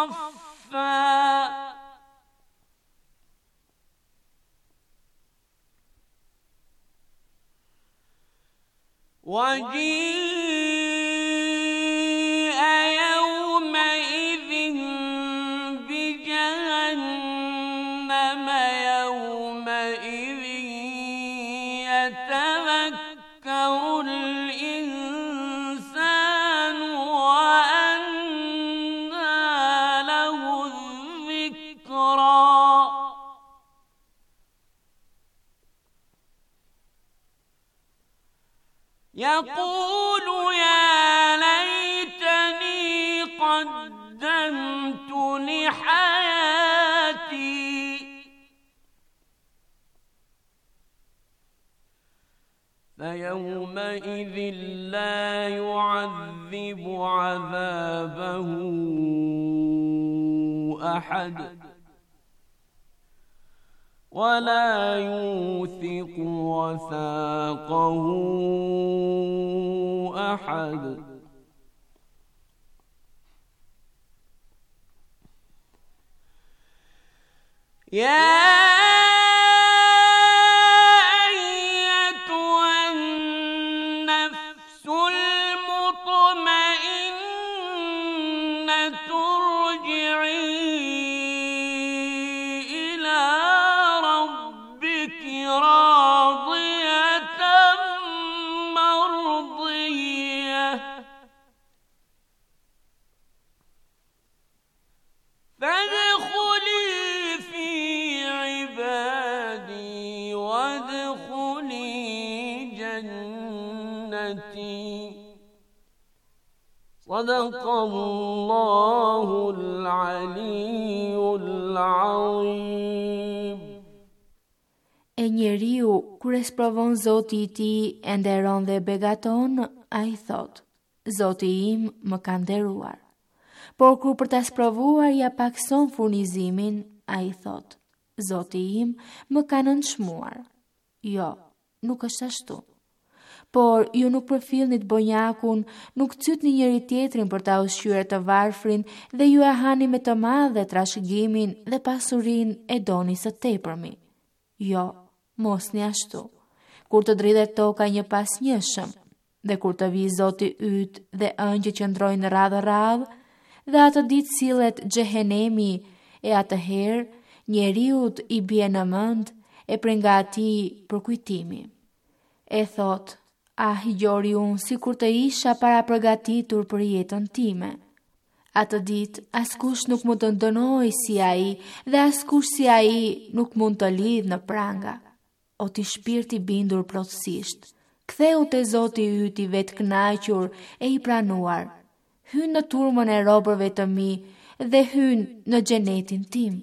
صفا وجيء يومئذ بجهنم يومئذ يتذكر الإنسان وأنى له الذكرى يقول يا ليتني قدمت لحياتي فيومئذ لا يعذب عذابه أحد ولا يوثق وثاقه أحد يا أيتها النفس المطمئنة ارجعي إلى ربك راضية مرضية فادخلي في عبادي وادخلي جنتي صدق الله العلي العظيم. E njeriu, kur e sprovon Zoti I tij e nderon dhe begaton, ai thot: Zoti im më ka nderuar. Por kur për ta sprovuar ja pakson furnizimin, ai thot: Zoti im më ka nënçmuar. Jo, nuk është ashtu. Por ju nuk përfillnit bonjakun, nuk cytni njëri tjetrin për ta ushqyer të varfrin dhe ju e hani me të madhe trashëgimin dhe pasurinë e doni së tepërmi. Jo, mos një ashtu. Kur të dridhet toka një pas njëshëm, dhe kur të vi Zoti yt dhe ëngjë që ndrojnë radhë, dhe atë ditë sillet xhehenemi, e atëherë njeriut I bie në mend e prej nga atij përkujtimi. E thot: Ah, gjori unë si kur të isha para përgatitur për jetën time. Atë ditë, askush nuk mund të ndënoj si ai dhe askush si ai nuk mund të lidh në pranga. O ti shpirti bindur plotësisht, ktheu te Zoti yt I vetkënaqur e I pranuar. Hyn në turmën e robërve të mi dhe hyn në xhenetin tim.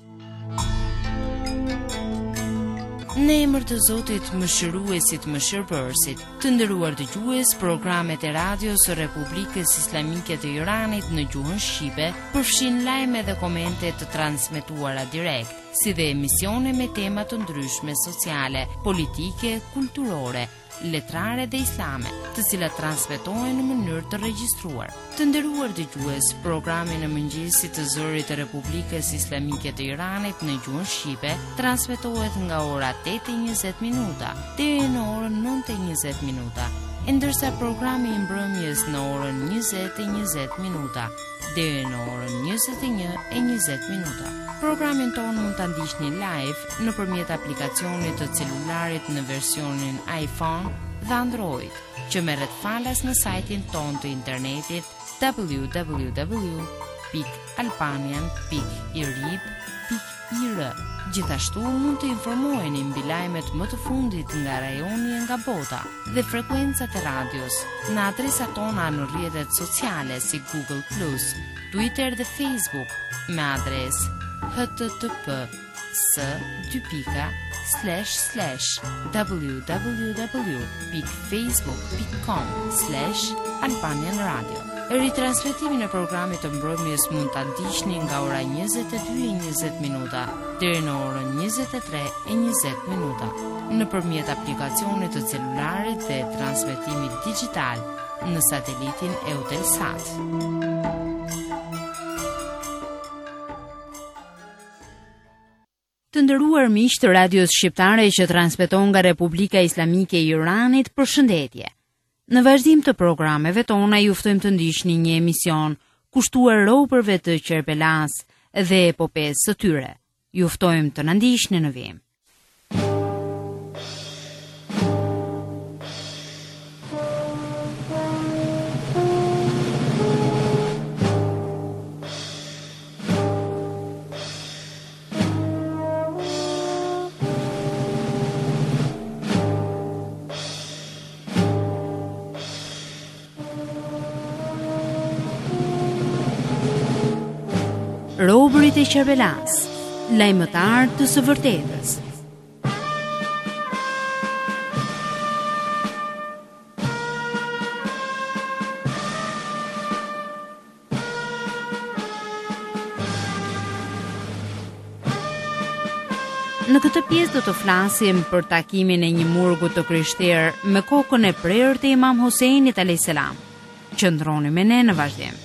Në emër të Zotit Mëshiruesit Mëshirbërësit, të nderuar dëgjues, programet e radios së Republikës Islamike të Iranit në gjuhën shqipe përfshin lajme dhe komente të transmetuara direkt, si dhe emisione me tema të ndryshme sociale, politike, kulturore, letrare dhe islame, të cilat transmetohen në mënyrë të regjistruar. Të nderuar dëgjues, programi në mëngjesit të zërit të Republikës Islamike të Iranit në gjuhën shqipe transmetohet nga ora 8:20 deri në orën 9:20, ndërsa programi I mbrëmjes në orën 20:20 deri në orën 21:20. Programin tonë mund ta ndiqni live nëpërmjet aplikacionit të celularit në versionin iPhone dhe Android, që merret falas në sajtin tonë të internetit www.albanian.irib.ir. Gjithashtu mund të informoheni mbi lajmet më të fundit nga rajoni e nga bota dhe frekuencat e radios në adresat tona në rrjetet sociale si Google+, Twitter dhe Facebook me adresë http://www.facebook.com/Albanian Radio. Ritransmetimin e programit të mbrëmjes mund ta ndiqni nga ora 22:20 deri në orën 23:20 nëpërmjet aplikacionit të celularit dhe transmetimit digjital në satelitin Eutelsat. Të nderuar miq të radios shqiptare që transmeton nga Republika Islamike e Iranit, përshëndetje. Në vazhdim të programeve tona ju ftojmë të ndiqni një emision kushtuar robërve të Kerbelas dhe epopesë së tyre. Ju ftojmë të na ndiqni në vim. Robërit e Kerbelas, lajmëtar të së vërtetës. Në këtë pjesë do të flasim për takimin e një murgu të krishterë me kokën e prerë të Imam Huseinit alayhis salam. Qëndroni me ne në vazhdim.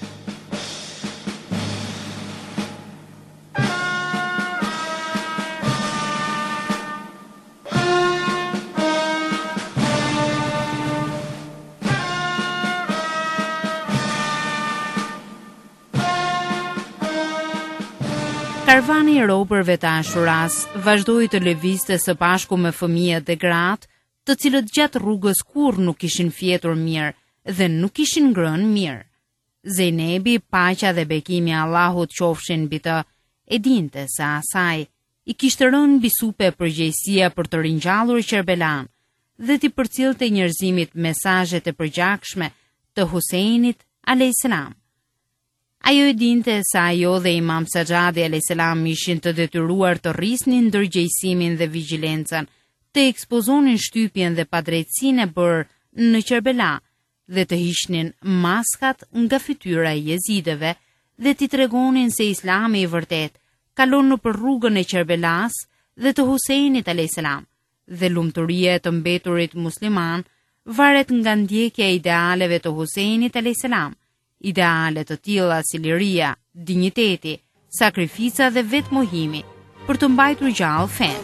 Karvani i robërve të Ashuras vazhdoi të lëvizte së bashku me fëmijët dhe gratë, të cilët gjatë rrugës kurrë nuk kishin fjetur mirë dhe nuk kishin ngrënë mirë. Zenebi, paqja dhe bekimi i Allahut qofshin mbi të, e dinte se asaj i kishte rënë mbi supe përgjegjësia për të ringjallur Kerbelan dhe t'i përcjellte njerëzimit mesazhet e përgjakshme të Huseinit alayhis salam. Ajo e dinte se ajo dhe Imam Sajjadi alayhis salam ishin të detyruar të rrisnin ndërgjegjësimin dhe vigjilencën, të ekspozonin shtypjen dhe padrejtësinë e bërë në Kerbela dhe të hiqnin maskat nga fytyra e jezidëve dhe t'i tregonin se Islami i vërtet kalon nëpër rrugën e Kerbelas dhe të Huseinit alayhis salam, dhe lumturia e të mbeturit musliman varet nga ndjekja e idealeve të Huseinit alayhis salam. Ideale të tilla si liria, dinjiteti, sakrifica dhe vetmohimi për të mbajtur gjallë fenë.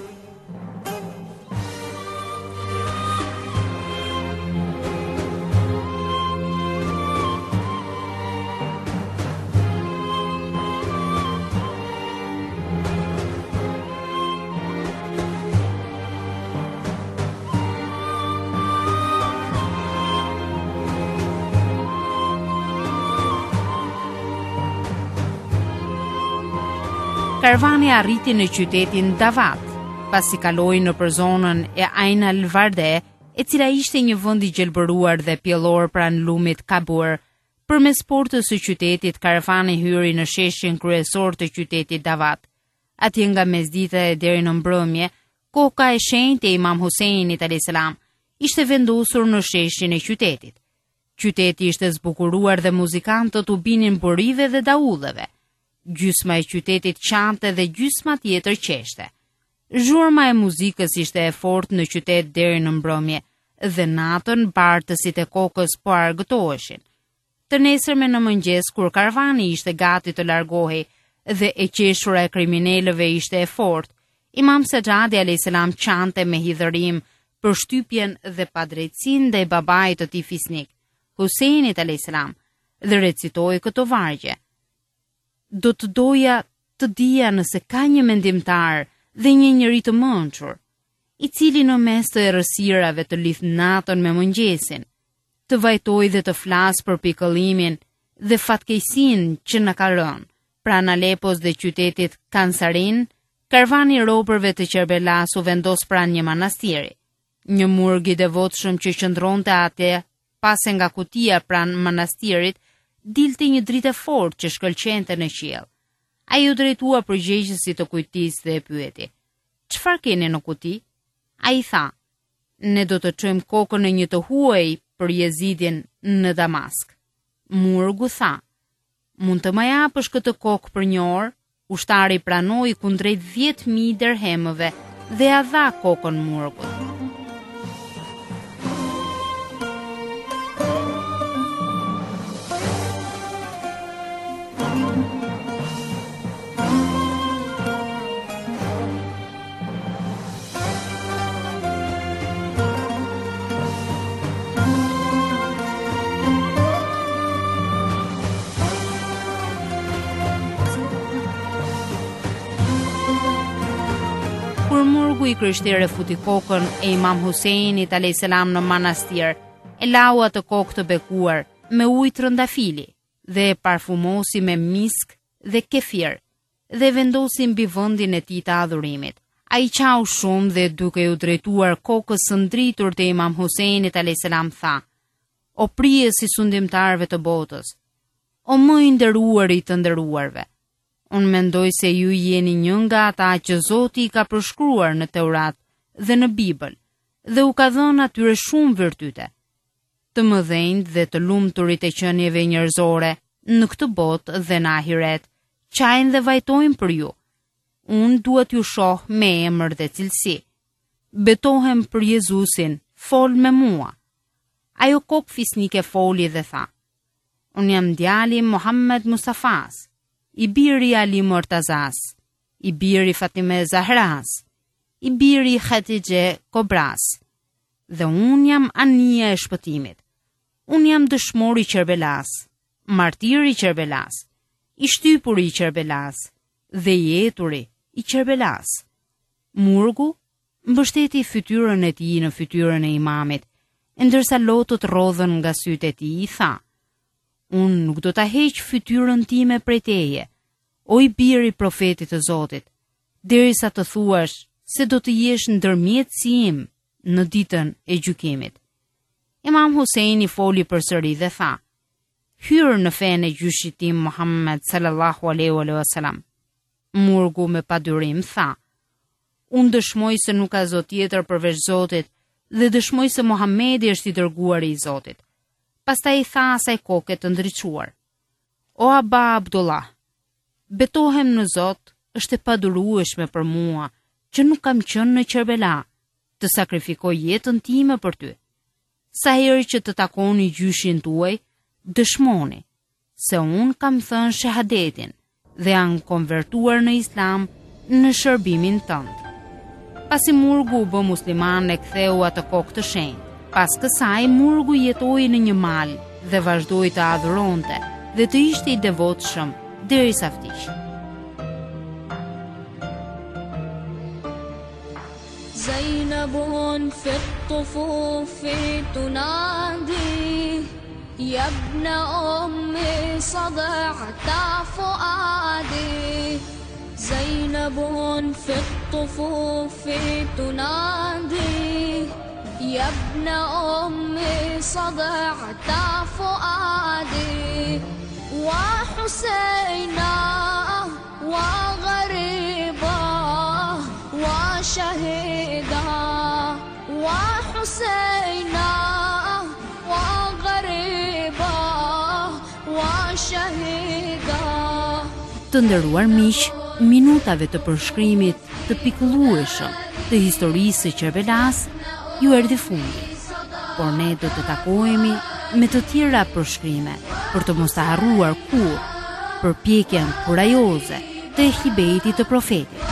Karvani arriti në qytetin Davat, pasi kaloi nëpër zonën e Ain al-Varde, e cila ishte një vend i gjelbëruar dhe pjellor pranë lumit Kabur. Përmes portës së qytetit, karvani hyri në sheshin kryesor të qytetit Davat. Atje nga mesdita e deri në mbrëmje, koka e shenjtë e Imam Huseinit alayhis salam ishte vendosur në sheshin e qytetit. Qyteti ishte zbukuruar dhe muzikantët u binin burive dhe daulleve. Gjysma e qytetit qante dhe gjysma tjetër qeshte. Zhurma e muzikës ishte e fortë në qytet deri në mbrëmje dhe natën bartësit e kokës po argëtoheshin. Të nesërme në mëngjes, kur karvani ishte gati të largohej dhe e qeshura e kriminalëve ishte e fortë, Imam Sajjadi alayhis salam qante me hidhërim për shtypjen dhe padrejtësinë ndaj babait të tij fisnik, Huseinit alayhis salam, dhe recitoi këto vargje. Do të doja të dija nëse ka një mendimtar dhe një njeri të mençur, i cili në mes të errësirave të lidh natën me mëngjesin, të vajtoj dhe të flas për pikëllimin dhe fatkeqësinë që na ka rënë pranë Alepos dhe qytetit Kansarin. Karvani i robërve të Kerbelas u vendos pranë një manastiri. Një murg i devotshëm që qëndronte atje, pas nga kutia pranë manastirit, dilte një dritë fortë që shkëlqente në qiell. Ai u drejtua përgjegjësit të kujtisë dhe e pyeti: "Çfarë keni në kuti?" Ai tha: "Ne do të çojmë kokën e një të huaj për Jezidin në Damask." Murgu tha: "Mund të më japësh këtë kokë për një orë?" Ushtari pranoi kundrejt 10.000 dirhemëve dhe ja dha kokën murgut. Kur murgu I krishterë futi kokën e Imam Huseinit a.s. në manastir, e lau atë kokë të bekuar me ujë trëndafili dhe e parfumosi me misk dhe kefir dhe vendosi mbi vendin e tij të adhurimit. Ai qau shumë dhe duke u drejtuar kokës së ndritur të Imam Huseinit a.s. tha: "O prijes I sundimtarëve të botës, o më I nderuari të nderuarve, unë mendoj se ju jeni një nga ata që Zoti I ka përshkruar në Teurat dhe në Bibël dhe u ka dhënë atyre shumë virtyte. Të mëdhenjt dhe të lumturit e qenieve njerëzore në këtë botë dhe në ahiret qajnë dhe vajtojnë për ju. Unë duhet ju shoh me emër dhe cilësi. Betohem për Jezusin, fol me mua." Ajo kokë fisnike foli dhe tha: "Unë jam djali Muhammed Mustafas, I biri Ali Mortazas, I biri Fatime Zahras, I biri Khatije Kobras, dhe unë jam anija e shpëtimit. Unë jam dëshmori I Qerbelas, martiri I Qerbelas, I shtypuri I Qerbelas dhe jeturi I Qerbelas." Murgu mbështeti fytyrën e tij në fytyrën e imamit, ndërsa lotët rodhën nga sytë e tij I tha: "Unë nuk do ta heq fytyrën time prej teje, o I biri I profetit të Zotit, derisa të thuash se do të jesh ndërmjet si im në ditën e gjykimit." Imam Huseini foli përsëri dhe tha: "Hyrë në fenë e gjyshit tim Muhammed sallallahu alaihi wasallam." Murgu me padyrim tha: "Unë dëshmoj se nuk ka zot tjetër përveç Zotit dhe dëshmoj se Muhamedi është I dërguari I Zotit." Pastaj I tha asaj koke të ndriçuar: "O Aba Abdullah, betohem në Zot, është e padurueshme për mua që nuk kam qenë në Qerbela të sakrifikoj jetën time për ty. Sa herë që të takoni gjyshin tuaj, dëshmoni se unë kam thënë shahadetin dhe janë konvertuar në Islam në shërbimin tënd." Pasi murgu u bë musliman e ktheu atë kokë të shenjtë. Pas kësaj murgu jetoi në një mal dhe vazhdoi të adhuronte dhe të ishte I devotshëm derisa vdiq. زينب في الطفوف تنادي يا ابن أمي صدعت فؤادي. زينب في الطفوف تنادي يا ابن أمي صدعت فؤادي. وحسينا وغريبا وشهيدا وحسينا وغريبا وشهيدا. Të nderuar miq, minutave të përshkrimit të pikëllueshëm të historisë së Qerbelas ju erdhi fundi. Por ne do të takohemi me të tjera përshkrime për të mos të harruar kur përpjekjen kurajoze të hibejtit të profetit.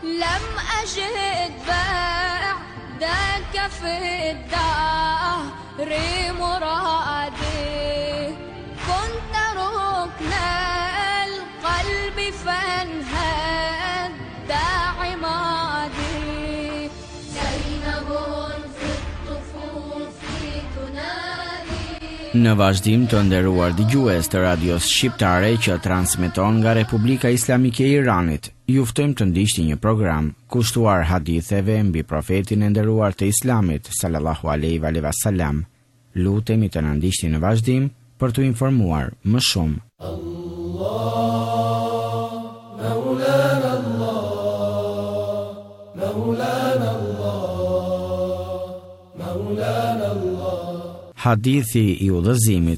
أجد بعدك في الدار مرادي كنت ركن القلب فانهد عمادي زينب في الطفوف تنادي. Në vazhdim të nderuar dëgjues të radios shqiptare që transmeton nga Republika Islamike e Iranit, ju ftojmë të ndiqni një program kushtuar haditheve mbi profetin e nderuar të Islamit sallallahu alaihi wasallam. Lutemi të na ndiqni në vazhdim për t'u informuar më shumë. Hadithi i udhëzimit.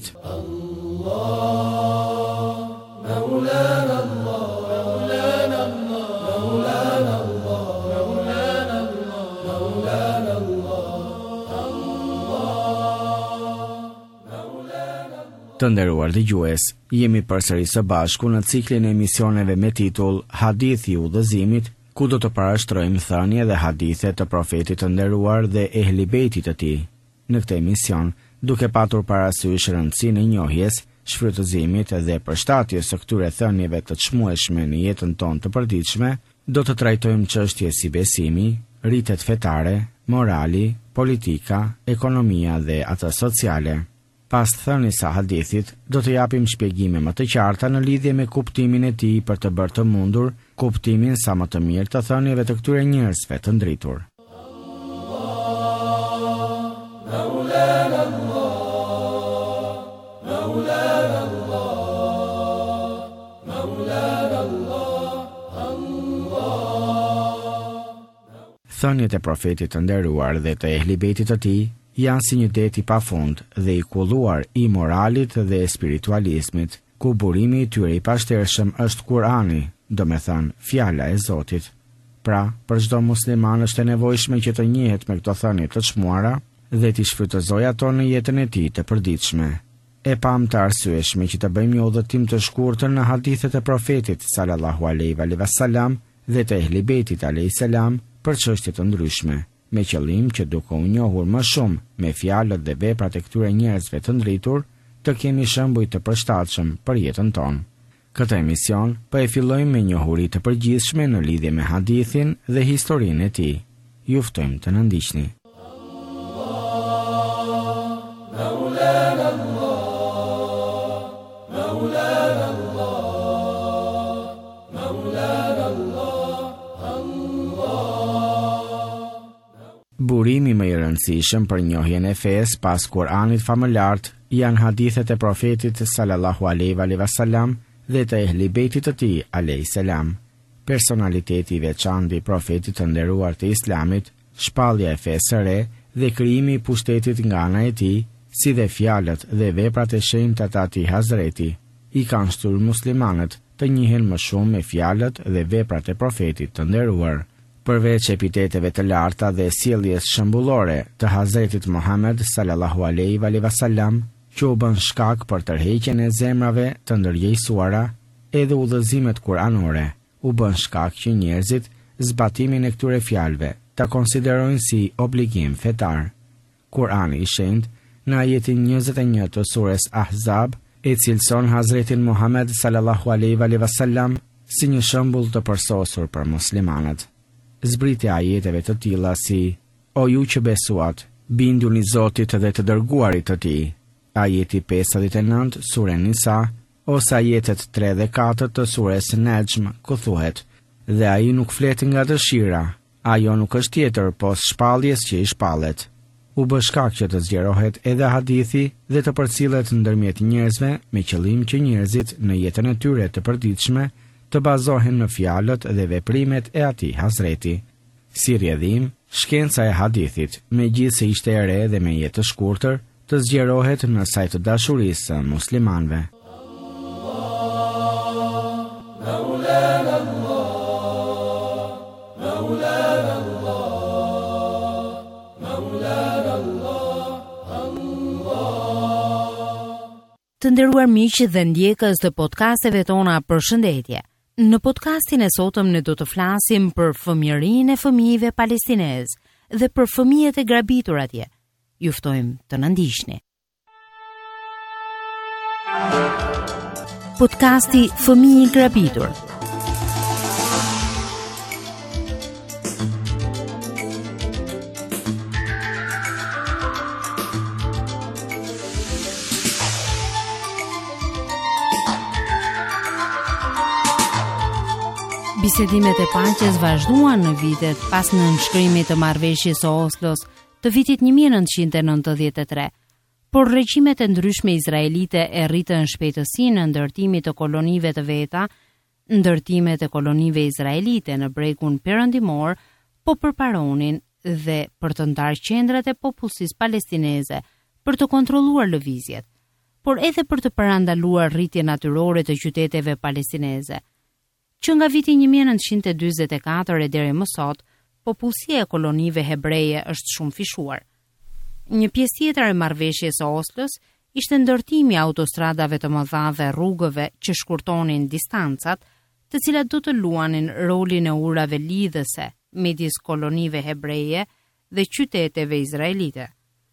Të nderuar dëgjues, jemi përsëri së bashku në ciklin e emisioneve me titull Hadithi i udhëzimit, ku do të parashtrojmë thënie dhe hadithe të profetit të nderuar dhe ehli bejtit të tij. Në këtë emision, duke patur parasysh rëndësinë e njohjes, shfrytëzimit dhe përshtatjes së këtyre thënieve të çmueshme në jetën tonë të përditshme, do të trajtojmë çështje si besimi, rritet fetare, morali, politika, ekonomia dhe ato sociale. Pas thënies së hadithit, do të japim shpjegime më të qarta në lidhje me kuptimin e tij për të bërë të mundur kuptimin sa më të mirë të thënieve të këtyre njerëzve të ndritur. Thëniet e profetit të nderuar dhe të ehli bejtit të tij janë si një det i pafund dhe i kulluar i moralit dhe spiritualizmit, ku burimi i tyre i pashtershëm është Kurani, domethënë fjala e Zotit. Pra, për çdo musliman është e nevojshme që të njihet me këto thënie të çmuara dhe t'i shfrytëzojë ato në jetën e tij të përditshme. E pam të arsyeshme që të bëjmë një udhëtim të shkurtër në hadithet e profetit sallallahu alaihi wasallam dhe të ehli bejtit alayhis salam për çështje të ndryshme, me qëllim që duke u njohur më shumë me fjalët dhe veprat e këtyre njerëzve të ndritur, të kemi shembuj të përshtatshëm për jetën tonë. Këtë emision po e fillojmë me njohuri të përgjithshme në lidhje me hadithin dhe historinë e tij. Ju ftojmë të na ndiqni. Burimi më i rëndësishëm për njohjen e fesë pas Kuranit famëlart janë hadithet e profetit sallallahu alaihi wasallam dhe të ehli bejtit të tij alayhis salam. Personaliteti i veçantë i profetit të nderuar të Islamit, shpallja e fesë së re dhe krijimi i pushtetit nga ana e tij, si dhe fjalët dhe veprat e shenjta të atij Hazreti, i kanë shtyrë muslimanët të njihen më shumë me fjalët dhe veprat e profetit të nderuar. Përveç epiteteve të larta dhe sjelljes shembullore të Hazretit Muhammed sallallahu alaihi wasallam, që u bën shkak për tërheqjen e zemrave të ndërgjegjësuara, edhe udhëzimet kuranore u bën shkak që njerëzit zbatimin e këtyre fjalëve ta konsiderojnë si obligim fetar. Kurani i shenjtë në ajetin 21 të surës Ahzab e cilëson Hazretin Muhammed sallallahu alaihi wasallam si një shembull të përsosur për muslimanët. Zbritja ajeteve të tilla si: O ju që besuat, binduni Zotit dhe të dërguarit të tij. Ajeti 59 sure Nisa, ose ajetet 3 dhe 4 të sures Nejm, ku thuhet: Dhe ai nuk flet nga dëshira, ajo nuk është tjetër pos shpalljes që i shpallet. U bë shkak që të zgjerohet edhe hadithi dhe të përcillet ndërmjet njerëzve me qëllim që njerëzit në jetën e tyre të përditshme të bazohen në fjalët dhe veprimet e atij Hazreti. Si rrjedhim, shkenca e hadithit, megjithëse ishte e re dhe me jetë të shkurtër, të zgjerohet në sajt të dashurisë së muslimanëve. Të nderuar miq dhe ndjekës të podcasteve tona, përshëndetje. Në podcastin e sotëm ne do të flasim për fëmijërinë e fëmijëve palestinez dhe për fëmijët e grabitur atje. Ju ftojmë të na ndiqni. Podcasti Fëmijë i grabitur. Bisedimet e paqes vazhduan në vitet pas nënshkrimit të marrëveshjes së Oslos të vitit 1993, por regjimet e ndryshme izraelite e rritën shpejtësinë në ndërtimit të kolonive të veta. Ndërtimet e kolonive izraelite në bregun perëndimor po përparonin dhe për të ndarë qendrat e popullsisë palestineze për të kontrolluar lëvizjet, por edhe për të parandaluar rritjen natyrore të qyteteve palestineze. Që nga viti 1944 e deri më sot, popullsia e kolonive hebreje është shumë fishuar. Një pjesë tjetër e marrëveshjes së Oslos ishte ndërtimi i autostradave të mëdha dhe rrugëve që shkurtonin distancat, të cilat do të luanin rolin e urave lidhëse midis kolonive hebreje dhe qyteteve izraelite.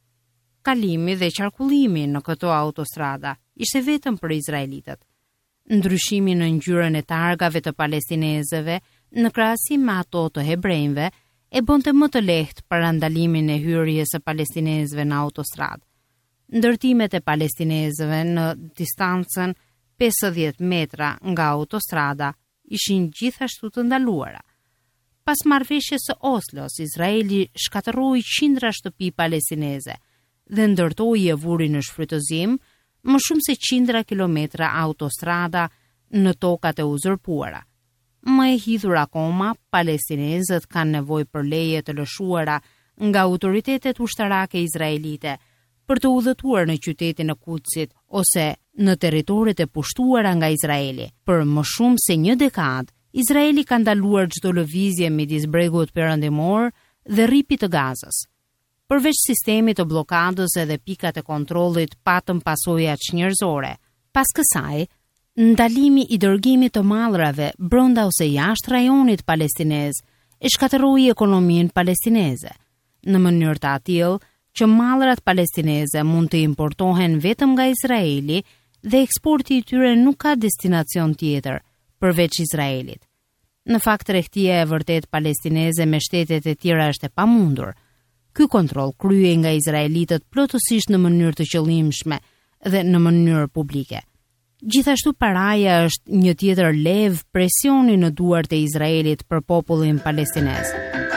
Kalimi dhe qarkullimi në këto autostrada ishte vetëm për izraelitët. Ndryshimi në ngjyrën e targave të palestinezëve në krahasim me ato të hebrejve e bënte më të lehtë parandalimin e hyrjes së palestinezëve në autostradë. Ndërtimet e palestinezëve në distancën 50 metra nga autostrada ishin gjithashtu të ndaluara. Pas marrëveshjes së Oslos, Izraeli shkatërroi qindra shtëpi palestineze dhe ndërtoi e vuri në shfrytëzim më shumë se qindra kilometra autostrada në tokat e uzurpuara. Më e hidhur akoma, palestinezët kanë nevojë për leje të lëshuara nga autoritetet ushtarake izraelite për të udhëtuar në qytetin e Kudsit ose në territoret e pushtuara nga Izraeli. Për më shumë se një dekadë, Izraeli ka ndaluar çdo lëvizje midis bregut perëndimor dhe rripit të Gazës. Përveç sistemit të blokadës edhe pikat e kontrollit patëm pasojat njerëzore. Pas kësaj, ndalimi i dërgimit të mallrave brenda ose jashtë rajonit palestinez e shkatërroi ekonominë palestineze, në mënyrë të tillë që mallrat palestineze mund të importohen vetëm nga Izraeli dhe eksporti i tyre nuk ka destinacion tjetër përveç Izraelit. Në fakt, tregtia e vërtet palestineze me shtetet e tjera është e pamundur. Ky kontroll kryhej nga izraelitët plotësisht në mënyrë të qëllimshme dhe në mënyrë publike. Gjithashtu paraja është një tjetër levë presioni në duart e Izraelit për popullin palestinez.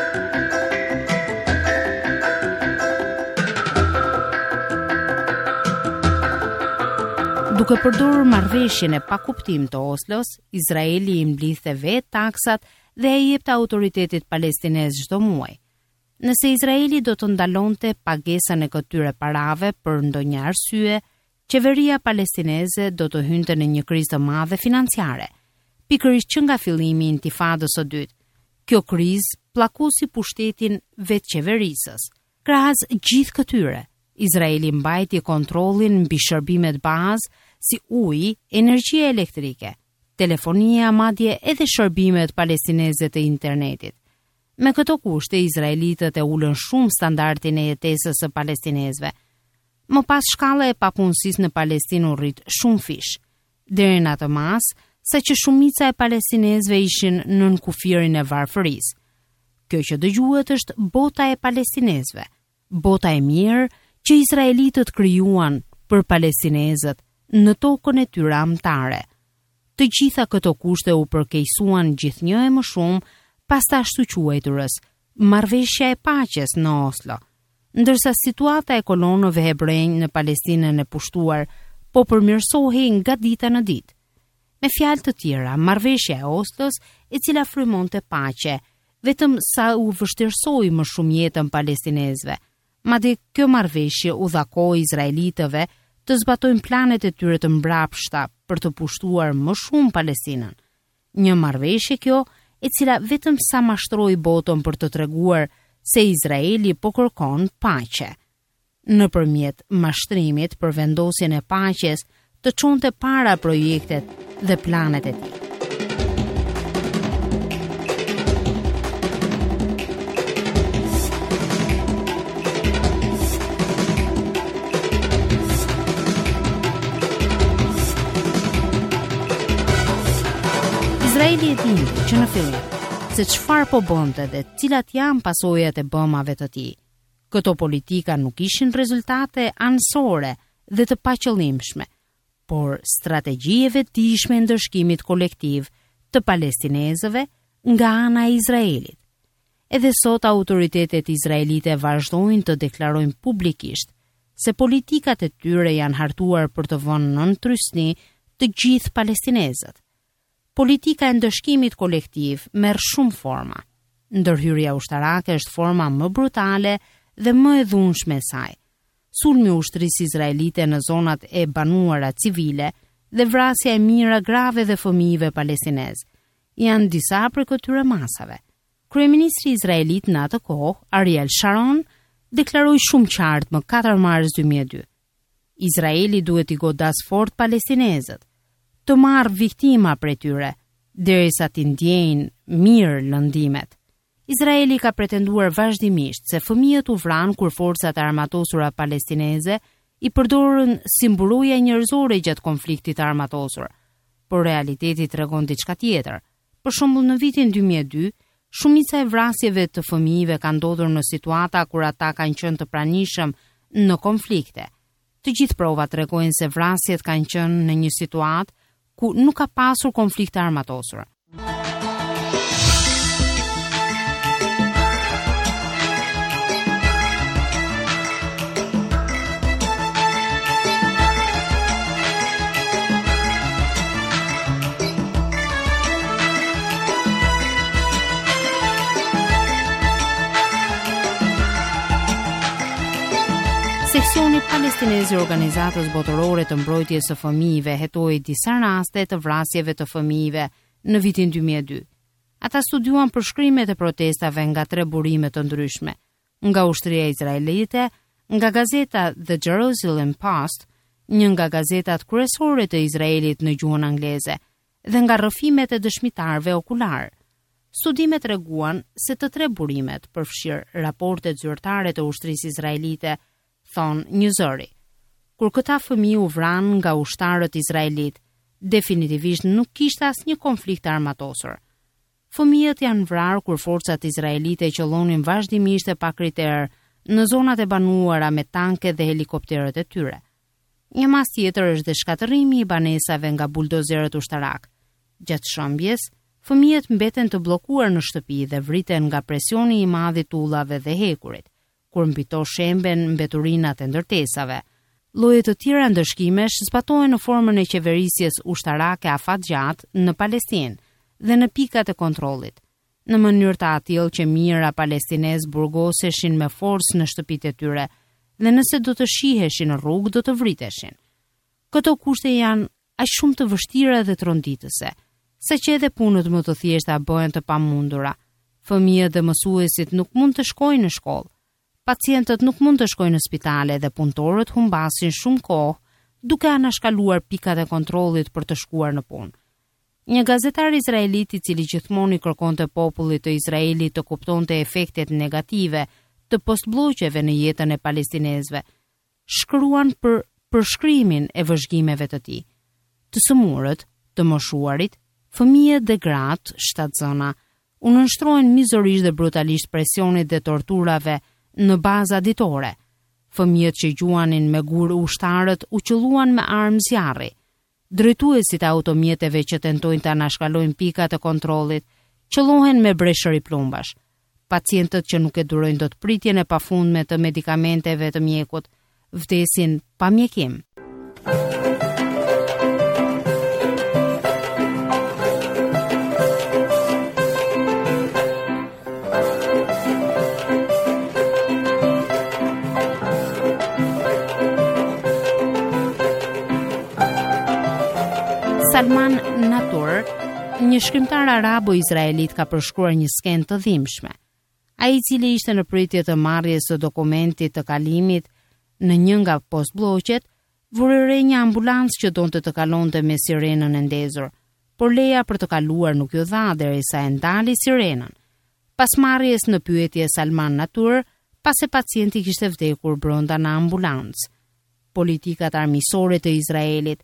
Duke përdorur marrëveshjen e pakuptim të Oslos, Izraeli i mblidhte vetë taksat dhe e jepte autoritetit palestinez çdo muaj. Nëse Izraeli do të ndalonte pagesën e këtyre parave për ndonjë arsye, qeveria palestineze do të hynte në një krizë të madhe financiare, pikërisht që nga fillimi i intifadës së dytë. Kjo krizë pllakosi pushtetin vetë qeverisës. Krahas gjithë këtyre, Izraeli mbajti kontrollin mbi shërbimet bazë si uji, energjia elektrike, telefonia, madje edhe shërbimet palestineze të internetit. Me këto kushte, izraelitët e ulën shumë standardin e jetesës së palestinezëve. Më pas, shkalla e papunësisë në Palestinë u rrit shumë fish, deri në atë mas sa që shumica e palestinezëve ishin nën kufirin e varfërisë. Kjo që dëgjuhet është bota e palestinezëve, bota e mirë që izraelitët krijuan për palestinezët në tokën e tyre amtare. Të gjitha këto kushte u përkeqësuan gjithnjë e më shumë pas të ashtu quajturës marrëveshja e paqes në Oslo, ndërsa situata e kolonëve hebrejnë në Palestinën e pushtuar po përmirësohej nga dita në ditë. Me fjalë të tjera, marrëveshja e Oslos, e cila frymonte paqe, vetëm sa u vështirësoi më shumë jetën palestinezëve. Madje kjo marrëveshje u dhakoi izraelitëve të zbatojnë planet e tyre të mbrapshta për të pushtuar më shumë Palestinën. Një marrëveshje kjo e cila vetëm sa mashtroi botën për të treguar se Izraeli po kërkon paqe. Nëpërmjet mashtrimit për vendosjen e paqes, të çonte para projektet dhe planet e tij. Izraeli e dinte që në fillim se çfarë po bënte dhe cilat janë pasojat e bëmave të tij. Këto politika nuk ishin rezultate anësore dhe të paqëllimshme, por strategji e vetëdijshme e ndëshkimit kolektiv të palestinezëve nga ana e Izraelit. Edhe sot autoritetet izraelite vazhdojnë të deklarojnë publikisht se politikat e tyre janë hartuar për të vënë nën trysni të gjithë palestinezët. Politika e ndëshkimit kolektiv merr shumë forma. Ndërhyrja ushtarake është forma më brutale dhe më e dhunshme e saj. Sulmi ushtrisë izraelite në zonat e banuara civile dhe vrasja e mijëra grave dhe fëmijëve palestinez janë disa prej këtyre masave. Kryeministri izraelit në atë kohë, Ariel Sharon, deklaroi shumë qartë më 4 mars 2002. Izraeli duhet i godas fort palestinezët, të marrë viktima prej tyre, derisa t'i ndjejnë mirë lëndimet. Izraeli ka pretenduar vazhdimisht se fëmijët u vranë kur forcat armatosura palestineze i përdorën si mburoja njerëzore gjatë konfliktit armatosur, por realiteti tregon diçka tjetër. Për shembull, në vitin 2002, shumica e vrasjeve të fëmijëve ka ndodhur në situata kur ata kanë qenë të pranishëm në konflikte. Të gjithë provat tregojnë se vrasjet kanë qenë në një situatë ku nuk ka pasur konflikte armatosura. Seksioni palestinez i Organizatës Botërore të Mbrojtjes së Fëmijëve hetoi disa raste të vrasjeve të fëmijëve në vitin 2002. Ata studiuan përshkrimet e protestave nga 3 burime të ndryshme, nga ushtria izraelite, nga gazeta The Jerusalem Post, një nga gazetat kryesore të Izraelit në gjuhën angleze, dhe nga rrëfimet e dëshmitarëve okular. Studimet treguan se të 3 burimet, përfshirë raportet zyrtare të ushtrisë izraelite, thon një zëri. Kur këta fëmijë u vranë nga ushtarët izraelit, definitivisht nuk kishte asnjë konflikt armatosur. Fëmijët janë vrarë kur forcat izraelite qëllonin vazhdimisht e pa kriter në zonat e banuara me tanke dhe helikopterët e tyre. Një mas tjetër është dhe shkatërrimi i banesave nga buldozerët ushtarak. Gjatë shëmbjes, fëmijët mbeten të bllokuar në shtëpi dhe vriten nga presioni i madh i tullave dhe hekurit, kur mbito shemben mbeturinat e ndërtesave. Lloje të tjera ndëshkimesh zbatohen në formën e qeverisjes ushtarake afatgjat në Palestinë dhe në pikat e kontrollit, në mënyrë të atill që mijëra palestinez burgoseshin me forcë në shtëpitë e tyre dhe nëse do të shiheshin në rrugë do të vriteshin. Këto kushte janë aq shumë të vështira dhe të rënditëse, saqë edhe punët më të thjeshta bëhen të pamundura. Fëmijët dhe mësuesit nuk mund të shkojnë në shkollë. Pacientët nuk mund të shkojnë në spitale dhe punëtorët humbasin shumë kohë duke anashkaluar pikat e kontrollit për të shkuar në punë. Një gazetar izraelit i cili gjithmonë i kërkonte popullit të Izraelit të kuptonte efektet negative të postbllokjeve në jetën e palestinezëve, shkruan për përshkrimin e vëzhgimeve të tij. Të sëmurët, të moshuarit, fëmijët dhe gratë, shtatzëna, u nënshtrohen mizorisht dhe brutalisht presionit dhe torturave në baza ditore. Fëmijët që gjuanin me gur ushtarët u qelluan me armë zjarri. Drejtuesit e automjeteve që tentojnë të anashkalojnë pikat e kontrollit qellohen me breshëri plumbash. Pacientët që nuk e durojnë dot pritjen e pafundme të medikamenteve të mjekut vdesin pa mjekim. Salman Natur, një shkrimtar arabo-izraelit, ka përshkruar një skenë të dhimbshme. Ai i cili ishte në pritje të marrjes së dokumentit të kalimit në një nga postbllokjet, vuri re një ambulancë që donte të kalonte me sirenën e ndezur, por leja për të kaluar nuk ju dha derisa e ndali sirenën. Pas marrjes në pyetje Salman Natur, pas e pacienti kishte vdekur brenda në ambulancë. Politikat armiqësore të Izraelit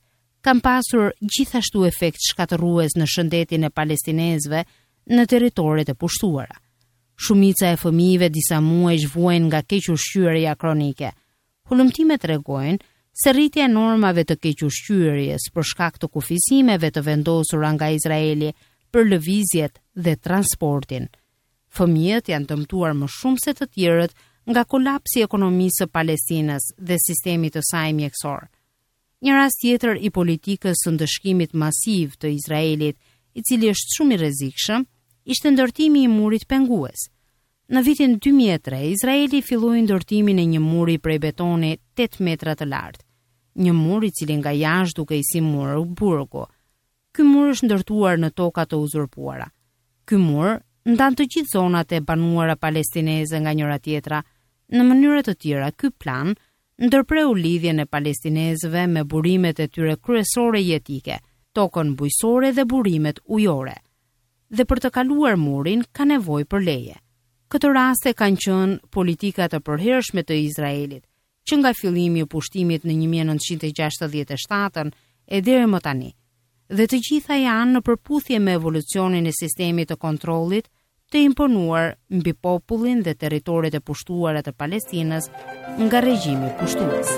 kanë pasur gjithashtu efekt shkatërrues në shëndetin e palestinezëve në territoret e pushtuara. Shumica e fëmijëve disa muaj vuajnë nga kequshqyerja kronike. Hulumtimet tregojnë se rritja e normave të kequshqyerjes për shkak të kufizimeve të vendosura nga Izraeli për lëvizjet dhe transportin. Fëmijët janë dëmtuar më shumë se të tjerët nga kolapsi i ekonomisë së Palestinës dhe sistemit të saj mjekësor. Një rast tjetër i politikës së ndëshkimit masiv të Izraelit, i cili është shumë i rrezikshëm, ishte ndërtimi i murit pengues. Në vitin 2003, Izraeli filloi ndërtimin e një muri prej betoni 8 metra të lartë, një mur i cili nga jashtë dukej si muri burgu. Ky mur është ndërtuar në toka të uzurpuara. Ky mur ndan të gjithë zonat e banuara palestineze nga njëra tjetra. Në mënyra të tjera, ky plan ndërpreu lidhjen e palestinezëve me burimet e tyre kryesore jetike, tokën bujqësore dhe burimet ujore. Dhe për të kaluar murin ka nevojë për leje. Këto raste kanë qenë politika të përhershme të Izraelit, që nga fillimi i pushtimit në 1967 e deri më tani. Dhe të gjitha janë në përputhje me evolucionin e sistemit të kontrollit të imponuar mbi popullin dhe territoret e pushtuara të Palestinës nga regjimi pushtues.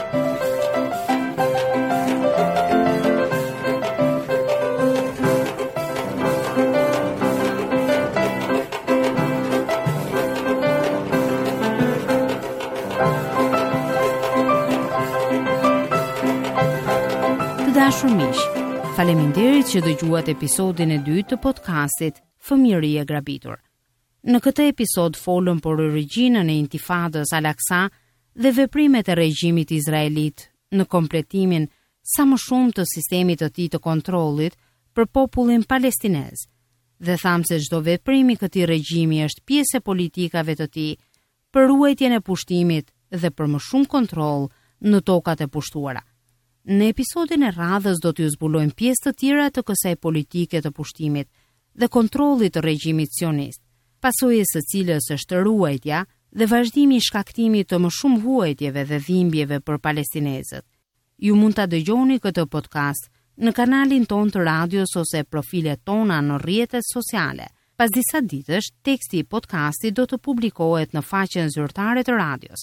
Dashur miq, faleminderit që dëgjuat episodin e 2 të podcastit Fëmijëri e grabitur. Në këtë episod folëm për origjinën e intifadës Al-Aqsa dhe veprimet e regjimit izraelit në kompletimin sa më shumë të sistemit të tij të kontrollit për popullin palestinez. Dhe thamë se çdo veprim i këtij regjimi është pjesë e politikave të tij për ruajtjen e pushtimit dhe për më shumë kontroll në tokat e pushtuara. Në episodin e radhës do t'ju zbulojmë pjesë të tjera të kësaj politike të pushtimit dhe kontrollit të regjimit sionist, pasojës së cilës është ruajtja dhe vazhdimi i shkaktimit të më shumë huajtjeve dhe dhimbjeve për palestinezët. Ju mund ta dëgjoni këtë podcast në kanalin ton të radios ose profilet tona në rrjetet sociale. Pas disa ditësh, teksti i podcastit do të publikohet në faqen zyrtare të radios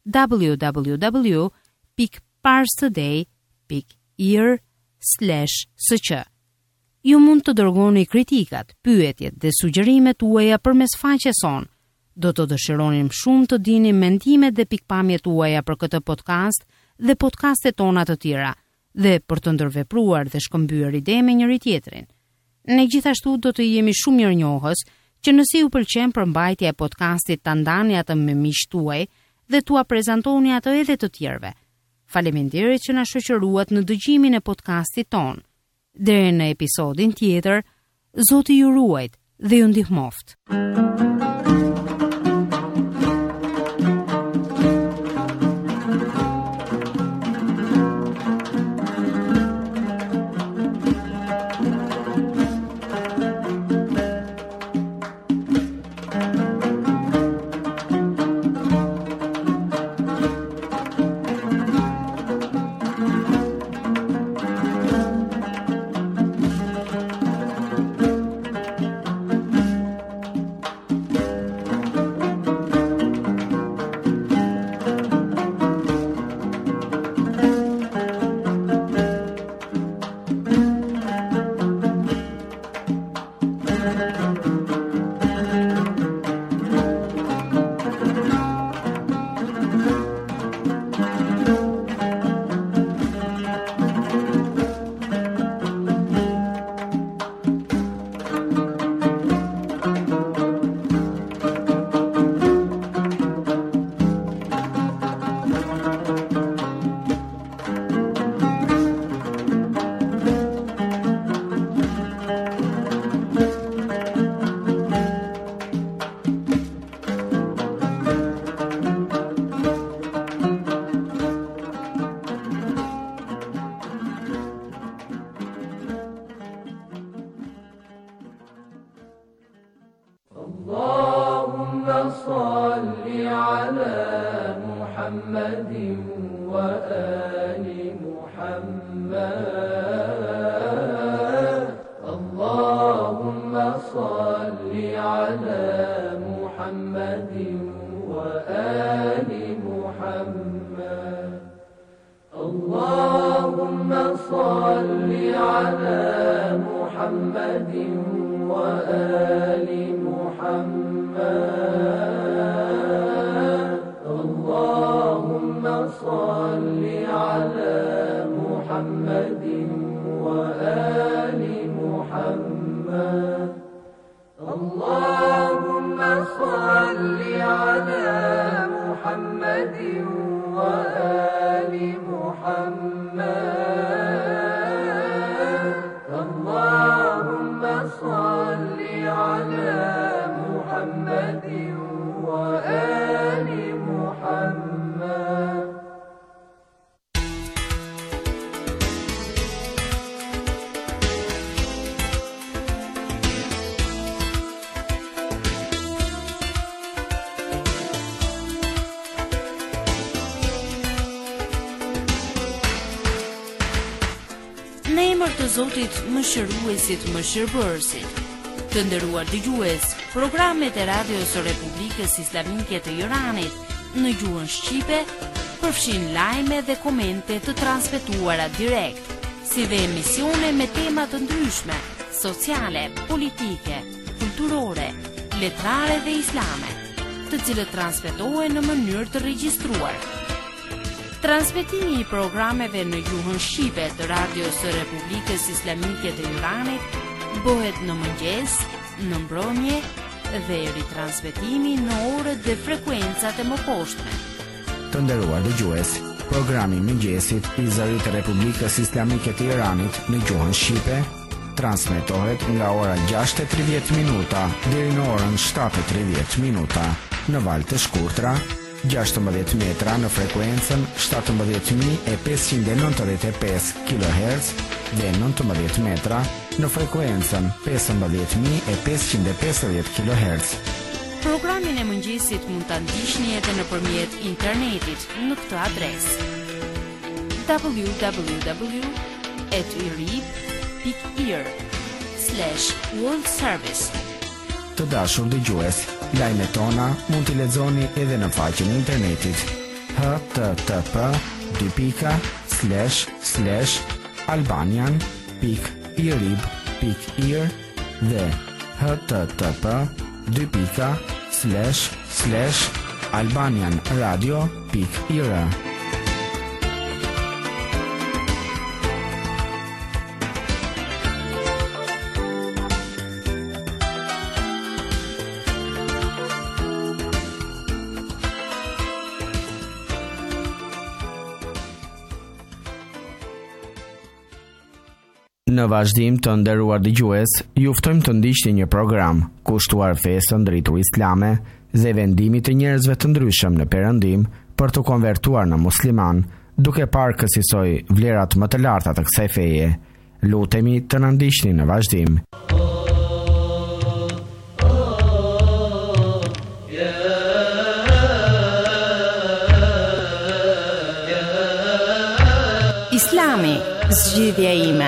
www.parstoday.ir/sq. Ju mund të dërgoni kritikat, pyetjet dhe sugjerimet tuaja përmes faqes son. Do të dëshironim shumë të dini mendimet dhe pikpamjet tuaja për këtë podcast dhe podcastet tona të tjera, dhe për të ndërvepruar dhe shkëmbyer ide me njëri tjetrin. Ne gjithashtu do të jemi shumë mirënjohës që nëse ju pëlqen përmbajtja e podcastit ta ndani atë me miqtë tuaj dhe t'ua prezantoni atë edhe të tjerëve. Faleminderit që na shoqëruat në dëgjimin e podcastit ton. Deri në episodin tjetër, Zoti ju ruajt dhe ju ndihmoft. صل على محمد وآل محمد محمد اللهم صل على محمد وآل محمد اللهم صل على محمد وآل محمد اللهم صل على محمد وآل محمد اللهم صل على محمد وآل محمد اللهم صل على محمد وآل محمد Në emër të Zotit Mëshiruesit Mëshirbërësit. Të nderuar dëgjues, programet e radios së Republikës Islamike të Iranit në gjuhën shqipe përfshin lajme dhe komente të transmetuara direkt, si dhe emisione me tema të ndryshme, sociale, politike, kulturore, letrare dhe islame, të cilët transmetohen në mënyrë të regjistruar. Transmetimi I programeve në gjuhën shqipe të radios së Republikës Islamike të Iranit bëhet në mëngjes, në mbrëmje dhe ritransmetimi në orët dhe frekuencat e mëposhtme. Të nderuar dëgjues, programi I mëngjesit I Zërit të Republikës Islamike të Iranit në gjuhën shqipe transmetohet nga ora 6:30 minuta deri në orën 7:30 minuta në valë të shkurtra 16 metra në frekuencën 17.595 kHz dhe 19 metra në frekuencën 15.550 kHz. Programin e mëngjesit mund ta ndiqni edhe nëpërmjet internetit në këtë adresë: www.irib.ir/world service. Të dashur dëgjues, lajmet tona mund t'i lexoni edhe në faqen e internetit http://albanian.irib.ir dhe http://albanianradio.ir. Në vazhdim të nderuar dëgjues, ju ftojmë të ndiqni një program kushtuar fesë ndritur islame dhe vendimit të njerëzve të ndryshëm në Perëndim për të konvertuar në musliman, duke parë kësaj vlerat më të larta të kësaj feje. Lutemi të na ndiqni në vazhdim. Islami, zgjidhja ime.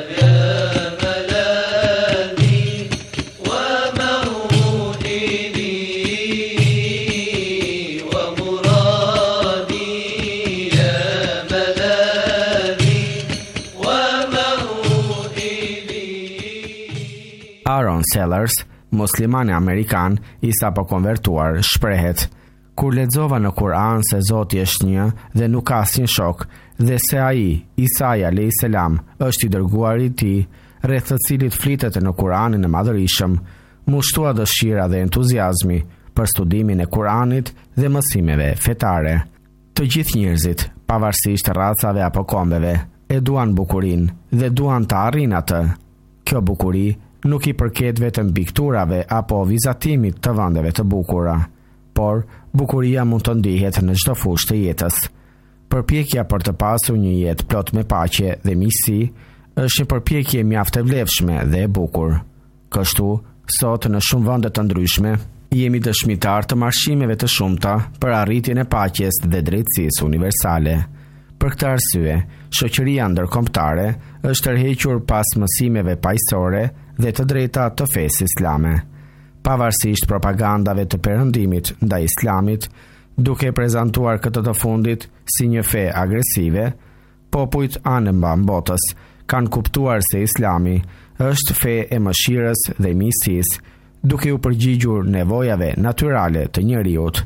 Aaron Sellers, muslimani amerikan I sapo konvertuar, shprehet: kur lexova në Kur'an se Zoti është një dhe nuk ka asnjë shok, dhe se ai, Isa alayhis salam, është I dërguari I Tij, rreth të cilit flitet në Kur'anin e Madhërisëm, mu shtua dëshira dhe entuziazmi për studimin e Kur'anit dhe mësimeve fetare. Të gjithë njerëzit, pavarësisht racave apo kombeve, e duan bukurinë dhe duan të arrijnë atë. Kjo bukuri nuk I përket vetëm pikturave apo vizatimit të vendeve të bukura, por bukuria mund të ndihet në çdo fushë të jetës. Përpjekja për të pasur një jetë plot me paqe dhe miqësi është një përpjekje mjaft e vlefshme dhe e bukur. Kështu, sot në shumë vende të ndryshme, jemi dëshmitar të marshimeve të shumta për arritjen e paqes dhe drejtësisë universale. Për këtë arsye, shoqëria ndërkombëtare është tërhequr pas mësimeve paqësore dhe të drejta të fesë islame. Pavarësisht propagandave të perëndimit ndaj islamit, duke prezantuar këtë të fundit si një fe agresive, popujt anëmban botës kanë kuptuar se islami është fe e mëshirës dhe miqësisë, duke u përgjigjur nevojave natyrale të njerëzit.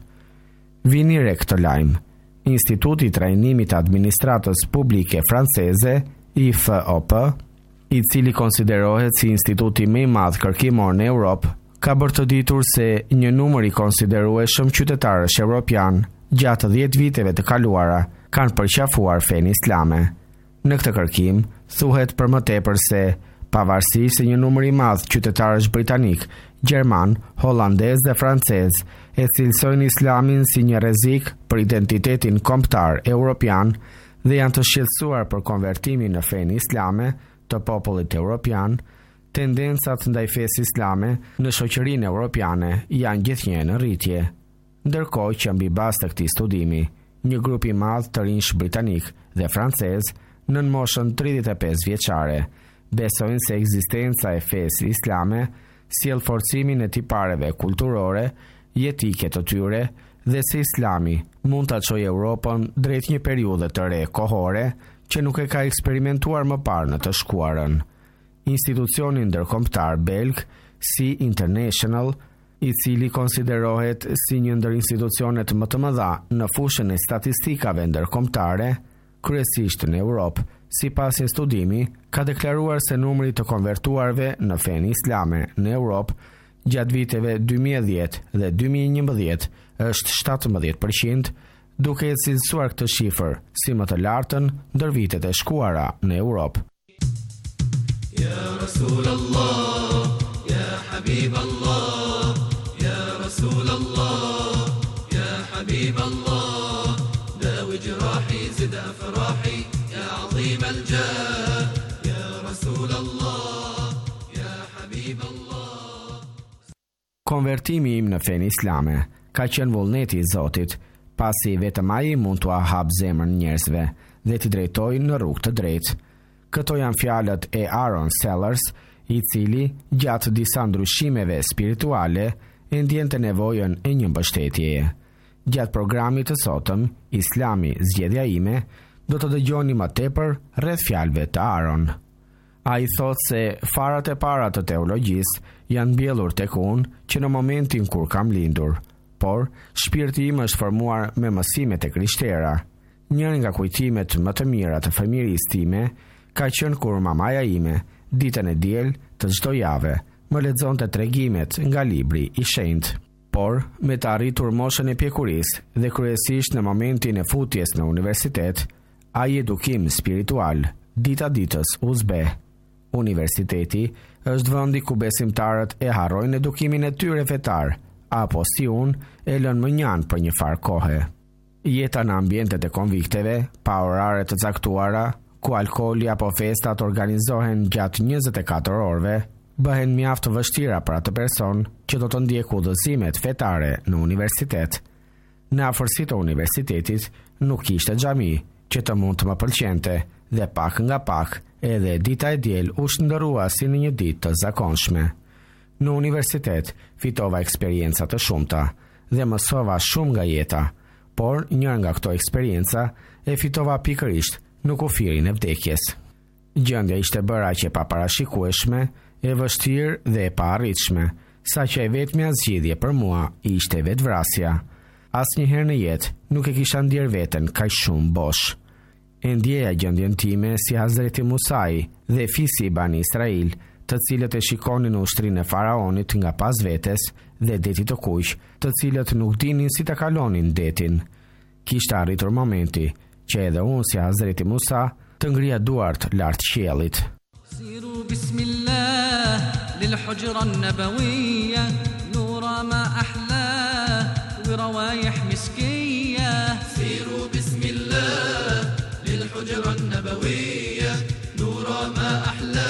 Vini re këtë lajm. Instituti i Trajnimit të Administratës Publike Franceze, IFOP, i cili konsiderohet si instituti më i madh kërkimor në Europë, ka bërë të ditur se një numër i konsiderueshëm qytetarësh evropian gjatë 10 viteve të kaluara kanë përqafuar fenë islame. Në këtë kërkim, thuhet për më tepër se, pavarësisht se një numër i madh qytetarësh britanik, gjerman, holandez dhe francez e cilësojnë islamin si një rrezik për identitetin kombëtar evropian dhe janë të shqetësuar për konvertimin në fenë islame të popullit evropian, tendencat ndaj fesë islame në shoqërinë evropiane janë gjithnjë në rritje. Ndërkohë që mbi bazë të këtij studimi, një grup i madh të rinj britanik dhe francez në moshën 35 vjeçare besojnë se ekzistenca e fesë islame sjell forcimin e tipareve kulturore, jetike të tyre dhe se islami mund ta çojë Europën drejt një periudhe të re kohore që nuk e ka eksperimentuar më parë në të shkuarën. Institucioni ndërkombëtar belg Sea International, i cili konsiderohet si një ndër institucionet më të mëdha në fushën e statistikave ndërkombëtare, kryesisht në Europë, sipas një studimi, ka deklaruar se numri të konvertuarve në fenë islame në Europë gjatë viteve 2010 dhe 2011 është 17%, duke e cilësuar këtë shifër si më të lartën ndër vitet e shkuara në Europë. Ya Rasulallah, ya Habiballah, ya Rasulallah, ya Habiballah, dawi jrahi zid afrahi, ya azim al-jah, ya Rasulallah, ya Habiballah. Konvertimi im në fenë islame ka qenë vullneti i Zotit, pasi vetëm ai mund t'u hap zemrën njerëzve dhe t'i drejtojë në rrugë të drejtë. Këto janë fjalët e Aaron Sellers, i cili gjatë disa ndryshimeve spirituale e ndjente nevojën e një mbështetjeje. Gjatë programit të sotëm, Islami zgjedhja ime, do të dëgjoni më tepër rreth fjalëve të Aaron. Ai thotë se farat e para të teologjisë janë mbjellur tek unë që në momentin kur kam lindur, por shpirti im është formuar me mësimet e krishtera. Njëri nga kujtimet më të mira të fëmijërisë time ka qenë kur mamaja ime, ditën e diel të çdo jave, më lexonte tregimet nga libri i shenjtë. Por, me të arritur moshën e pjekurisë dhe kryesisht në momentin e futjes në universitet, ai edukim spiritual dita ditës u zbe. Universiteti është vendi ku besimtarët e harrojnë edukimin e tyre fetar, apo si unë e lënë mënjan për një farë kohe. Jeta në ambientet e konvikteve, pa orare të caktuara, ku alkooli apo festat organizohen gjatë 24 orëve, bëhen mjaft të vështira për atë person që do të ndjekë udhëzimet fetare në universitet. Në afërsitë të universitetit nuk kishte xhami që të mund të më pëlqente dhe pak nga pak edhe dita e diel u shndërrua si në një ditë të zakonshme. Në universitet fitova eksperjenca të shumta dhe mësova shumë nga jeta, por njëra nga këto eksperjenca e fitova pikërisht në kufirin e vdekjes. Gjendja ishte bërë aq e paparashikueshme, e vështirë dhe e paarritshme, saqë e vetmja zgjidhje për mua ishte vetvrasja. Asnjëherë në jetë nuk e kisha ndier veten kaq shumë bosh. E ndjeja gjendjen time si Hazreti Musai dhe fisi i Bani Israil, të cilët e shikonin ushtrinë e faraonit nga pas vetes dhe detit të kuq, të cilët nuk dinin si ta kalonin detin. Kishte arritur momenti që edhe unë si Hazreti Musa të ngrija duart lart qiellit. Siru bismillah lil hujra an-nabawiyya nura ma ahla wa rawaih miskiyya. Siru bismillah lil hujra an-nabawiyya nura ma ahla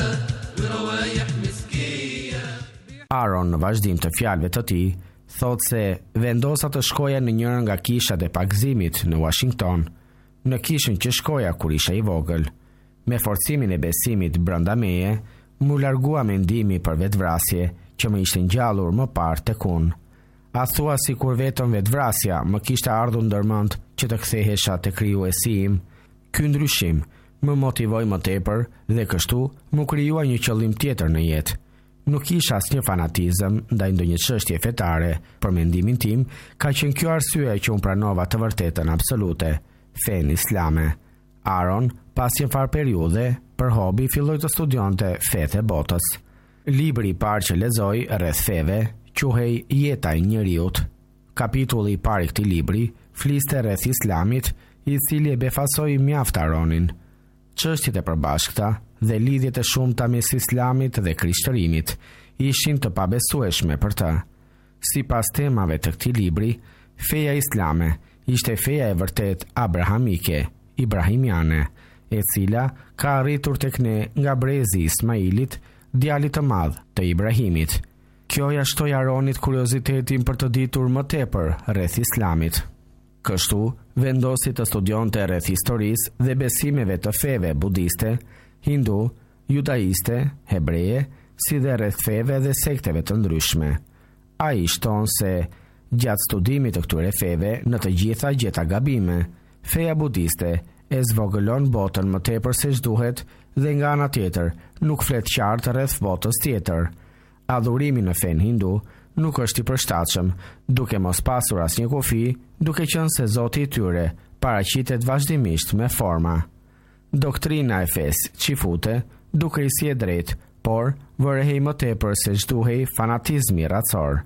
wa rawaih miskiyya. Aaron në vazhdim të fjalëve të tij thotë se vendosa të shkoja në njërin nga kishat e pagëzimit në Washington, në kishën që shkoja kur isha i vogël. Me forcimin e besimit brenda meje, mu largua mendimi për vetvrasje që më ishte ngjallur më parë tek unë. A thua si kur vetëm vetvrasja më kishte ardhur ndërmend që të kthehesha te krijuesi im. Ky ndryshim më motivoi më tepër dhe kështu më krijua një qëllim tjetër në jetë. Nuk isha asnjë fanatizëm ndaj ndonjë çështje fetare, për mendimin tim, ka qenë kjo arsye që unë pranova të vërtetën absolute, fenë islame. Aaron, pas një farë periudhe, për hobi filloi të studionte fetë e botës. Libri i parë që lexoi rreth feve quhej Jeta e njeriut. Kapitulli i parë i këtij libri fliste rreth Islamit, i cili e befasoi mjaft Aaronin. Çështjet e përbashkëta dhe lidhjet e shumta mes Islamit dhe Krishtërimit ishin të pabesueshme për të. Sipas temave të këtij libri, feja islame ishte feja e vërtet abrahamike, ibrahimiane, e cila ka arritur tek ne nga brezi Ismailit, djalit të madh të Ibrahimit. Kjo ja shtoi Aaronit kuriozitetin për të ditur më tepër rreth Islamit. Kështu, vendosi të studionte rreth historisë dhe besimeve të feve budiste, hindu, judaiste, hebreje, si dhe rreth feve dhe sekteve të ndryshme. Ai shton se gjatë studimit të këtyre feve në të gjitha gjeta gabime. Feja budiste e zvogëlon botën më tepër se ç'duhet dhe nga ana tjetër nuk flet qartë rreth botës tjetër. Adhurimi në fen hindu nuk është i përshtatshëm, duke mos pasur asnjë kufi, duke qenë se Zoti i tyre paraqitet vazhdimisht me forma. Doktrina e fesë qifute duke i si e drejt, por vërehej më tepër se ç'duhej fanatizmi racor.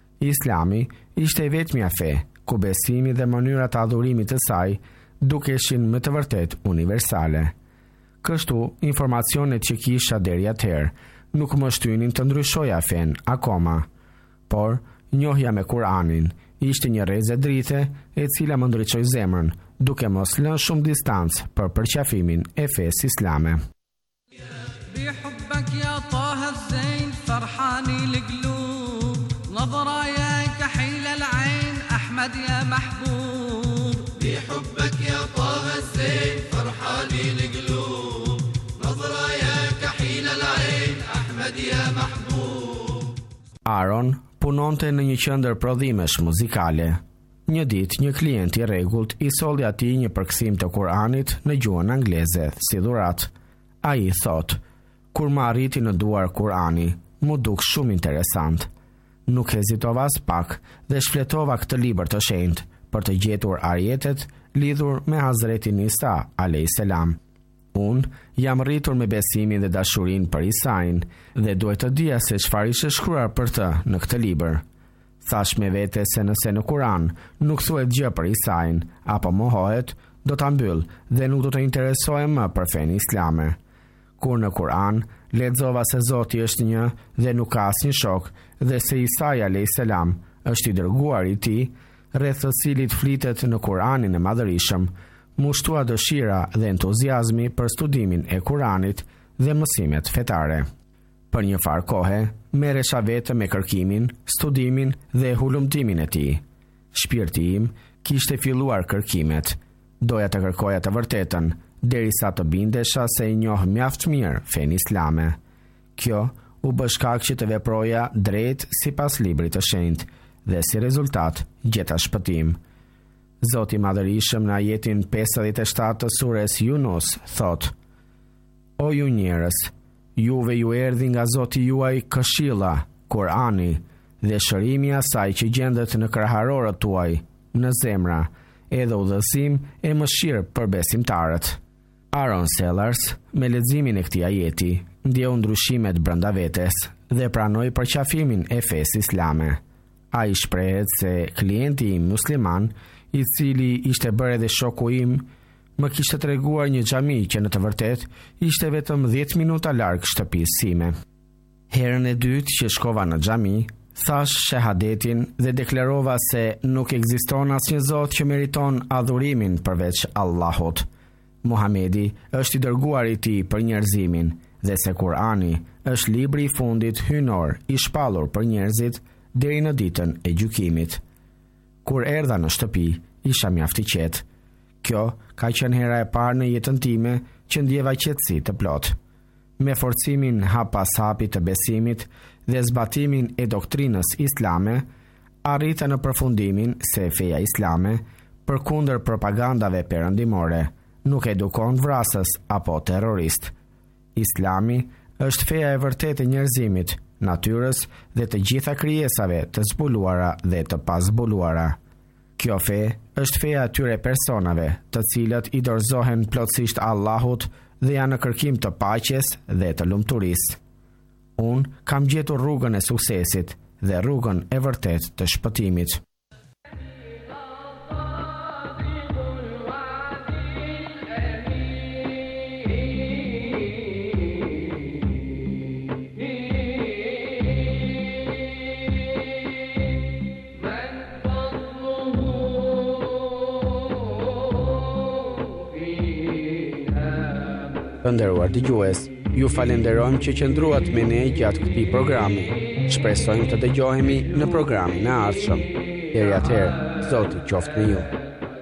Islami ishte vetmja fe ku besimi dhe mënyrat e adhurimit të saj dukeshin më të vërtet universale. Kështu, informacionet që kisha deri atëherë nuk më shtynin të ndryshoja fen akoma, por njohja me Kur'anin ishte një rrezë drite e cila më ndriçoi zemrën, duke mos lënë shumë distancë për përqafimin e fesë islame. بحبك يا طه الزين فرحاني القلوب نظراياك حيل العين أحمد يا محبوب بحبك يا طه الزين فرحاني القلوب نظراياك حيل العين أحمد يا محبوب. Aaron punonte në një qendër prodhimesh muzikale. Një ditë, një klient i rregullt i solli atij një përkthim të Kur'anit në gjuhën angleze si dhuratë. Ai thotë: "Kur më arriti në duar Kur'ani, mu duk shumë interesant. Nuk hezitova as pak dhe shfletova këtë libër të shenjtë për të gjetur ajetet lidhur me Hazretin Isa alayhis salam. Unë jam rritur me besimin dhe dashurinë për Isain dhe duhet të dija se çfarë ishte shkruar për të në këtë libër. Thash me vete se nëse në Kur'an nuk thuhet gjë për Isain apo mohohet, do ta mbyll dhe nuk do të interesohem më për fenë islame. Kur në Kur'an lexova se Zoti është një dhe nuk ka asnjë shok dhe se Isa alayhis salam është i dërguar i tij, rreth të cilit flitet në Kur'anin e Madhërisëm, mu shtua dëshira dhe entuziazmi për studimin e Kur'anit dhe mësimet fetare. Për një farë kohe, merresha vetëm me kërkimin, studimin dhe hulumtimin e tij. Shpirti im kishte filluar kërkimet. Doja të kërkoja të vërtetën, derisa të bindesha se i njoh mjaft mirë fenë islame. Kjo u bë shkak që të veproja drejt sipas librit të shenjtë dhe si rezultat gjeta shpëtim. Zoti i Madhërisëm në ajetin 57 të sures Yunus thot: "O ju njerëz, juve ju erdhi nga Zoti juaj këshilla, Kur'ani dhe shërimi i asaj që gjendet në kraharorët tuaj, në zemra, edhe udhëzim e mëshirë për besimtarët." Aaron Sellers, me leximin e këtij ajeti, ndjeu ndryshimet brenda vetes dhe pranoi përqafimin e fesë islame. Ai shprehet se klienti im musliman, i cili ishte bërë edhe shoku im, më kishte treguar një xhami që në të vërtetë ishte vetëm 10 minuta larg shtëpisë sime. Herën e dytë që shkova në xhami, thash shahadetin dhe deklarova se nuk ekziston asnjë Zot që meriton adhurimin përveç Allahut. Muhamedi është i dërguar i tij për njerëzimin dhe se Kur'ani është libri i fundit hyjnor i shpallur për njerëzit deri në ditën e gjykimit. Kur erdha në shtëpi, isha mjaft i qetë. Kjo ka qenë hera e parë në jetën time që ndjeva qetësi të plotë. Me forcimin hap pas hapi të besimit dhe zbatimin e doktrinës islame, arrita në përfundimin se feja islame, përkundër propagandave perëndimore, nuk edukon vrasës apo terrorist. Islami është feja e vërtetë e njerëzimit, natyrës dhe të gjitha krijesave të zbuluara dhe të pazbuluara. Kjo fe është feja atyre personave të cilët i dorëzohen plotësisht Allahut dhe janë në kërkim të paqes dhe të lumturisë. Unë kam gjetur rrugën e suksesit dhe rrugën e vërtetë të shpëtimit. Të nderuar dëgjues, ju falenderojmë që qëndruat me ne gjatë këtij programi. Shpresojmë të dëgjohemi në programin e ardhshëm. Deri atëherë, Zoti qoftë me ju.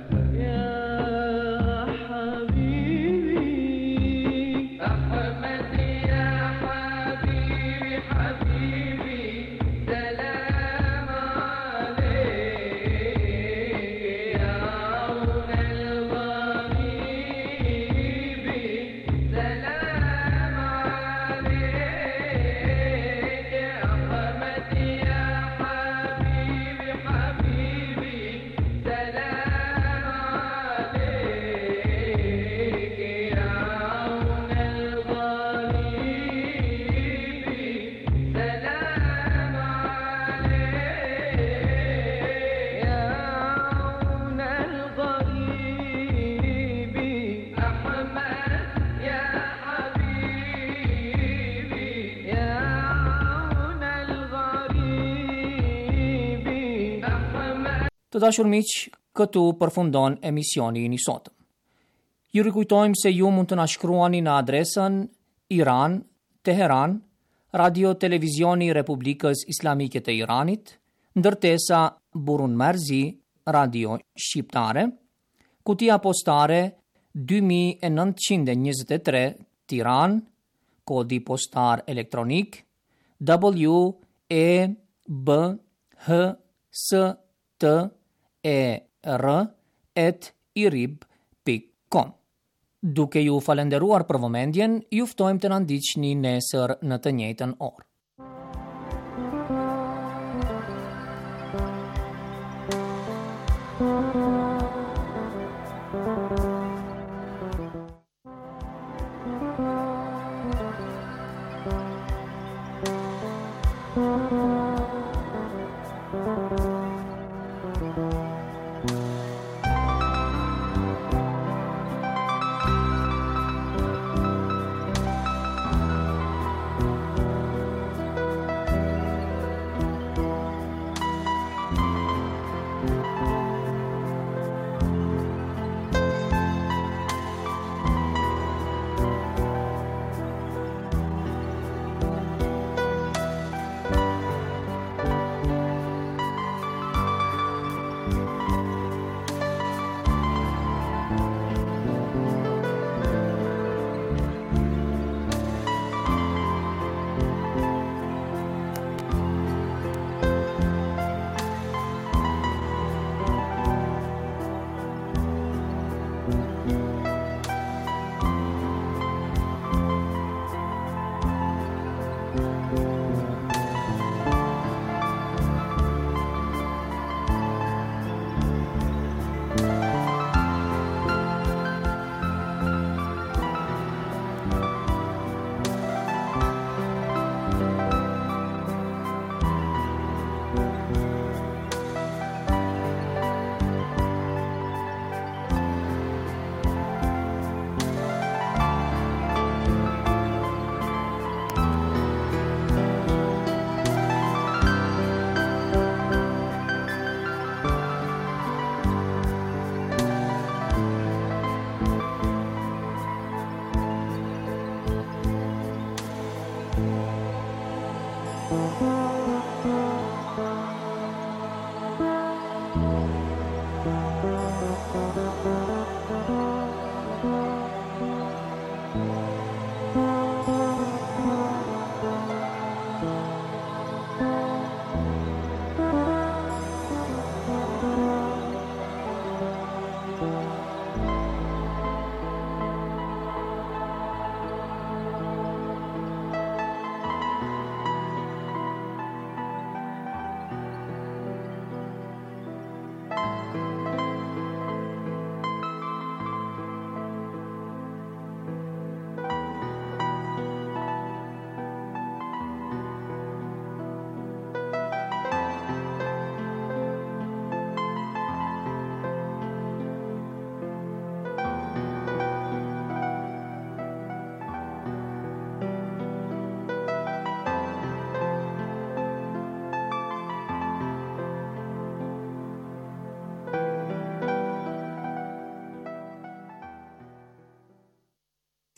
Të dashur miq, këtu përfundon emisioni i sotëm. Ju rikujtojmë se ju mund të na shkruani në adresën Iran, Teheran, Radio Televizioni i Republikës Islamike të Iranit, ndërtesa Burun Merzi, Radio Shqiptare, kutia postare 2923 Tiran, kodi postar elektronik WEBHSTER@irib.com. Duke ju falenderuar për vëmendjen, ju ftojmë të na ndiqni nesër në të njëjtën orë.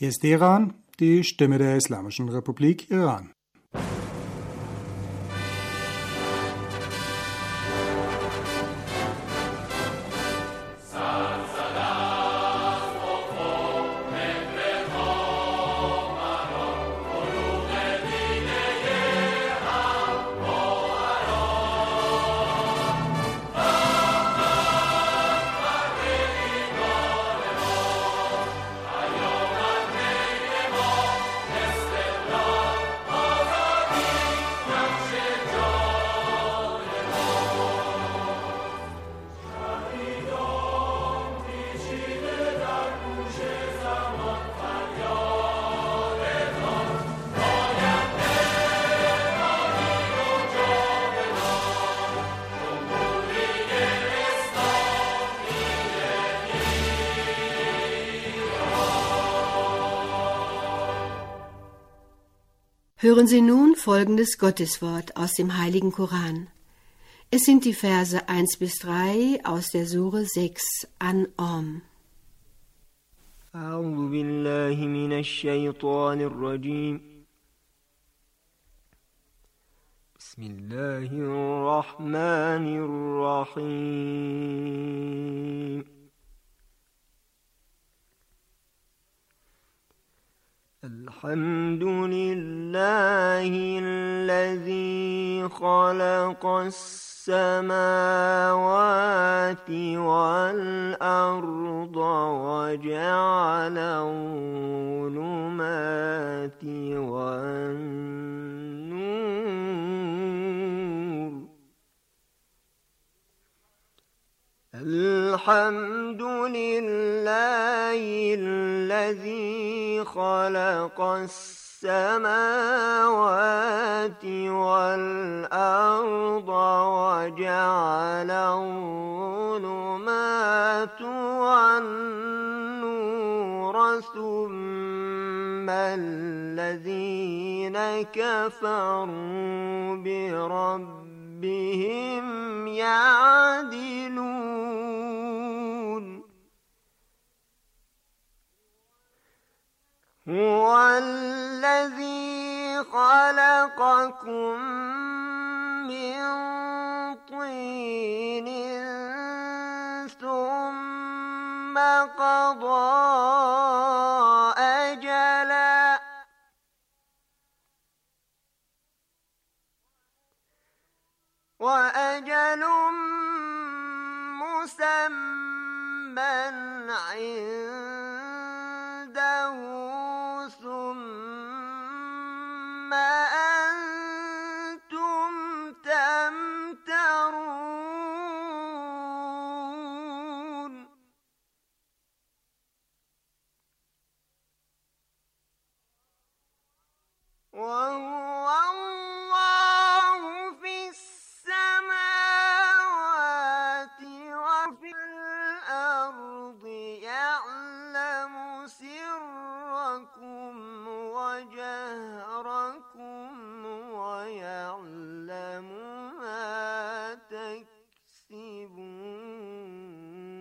Hier ist Teheran, die Stimme der Islamischen Republik Iran. Hören Sie nun folgendes Gotteswort aus dem Heiligen Koran. Es sind die Verse 1-3 aus der Sure 6 An'am. أعوذ بالله من الشيطان الرجيم بسم الله الرحمن الرحيم الحمد لله الذي خلق السماوات والأرض وجعل الظلمات والنور الحمد لله الذي خلق السماوات والأرض وجعل الظلمات والنور ثم الذين كفروا بربهم يعدلون هو الذي خلقكم من طين ثم قضى أجلا وأجل مسمى عند